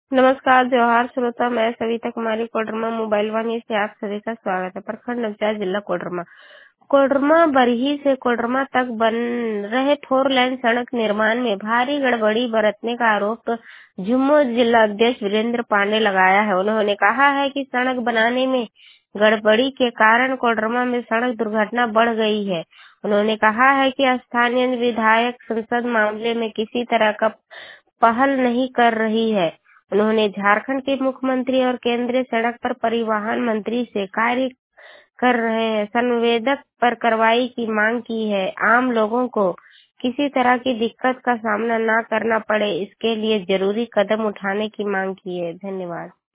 नमस्कार जोहार श्रोता, मैं सविता कुमारी कोडरमा मोबाइल वाणी से आप सभी का स्वागत है। प्रखंड नवचार जिला कोडरमा कोडरमा बरही से कोडरमा तक बन रहे 4 लेन सड़क निर्माण में भारी गड़बड़ी बरतने का आरोप झुम्मू जिला अध्यक्ष वीरेंद्र पांडे लगाया है। उन्होंने कहा है कि सड़क बनाने में गड़बड़ी के कारण कोडरमा में सड़क दुर्घटना बढ़ गई है। उन्होंने कहा है कि स्थानीय विधायक संसद मामले में किसी तरह का पहल नहीं कर रही है। उन्होंने झारखंड के मुख्यमंत्री और केंद्रीय सड़क पर परिवहन मंत्री से कार्य कर रहे हैं संवेदक पर कार्रवाई की मांग की है। आम लोगों को किसी तरह की दिक्कत का सामना न करना पड़े, इसके लिए जरूरी कदम उठाने की मांग की है। धन्यवाद।